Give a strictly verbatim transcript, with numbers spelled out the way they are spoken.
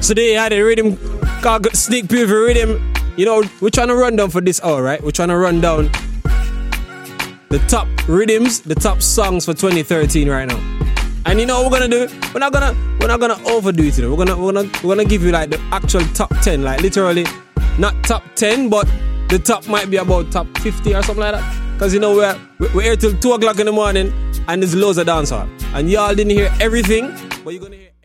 So there you had the rhythm, sneak preview rhythm. You know, we're trying to run down for this hour, right? We're trying to run down the top rhythms, the top songs for twenty thirteen right now. And you know what we're gonna do? We're not gonna we're not gonna overdo it, you know. We're gonna we're gonna we're gonna give you like the actual top ten, like literally not top ten, but the top might be about top fifty or something like that. Cause you know we're we're here till two o'clock in the morning and there's loads of dancehall. And y'all didn't hear everything, but you're gonna hear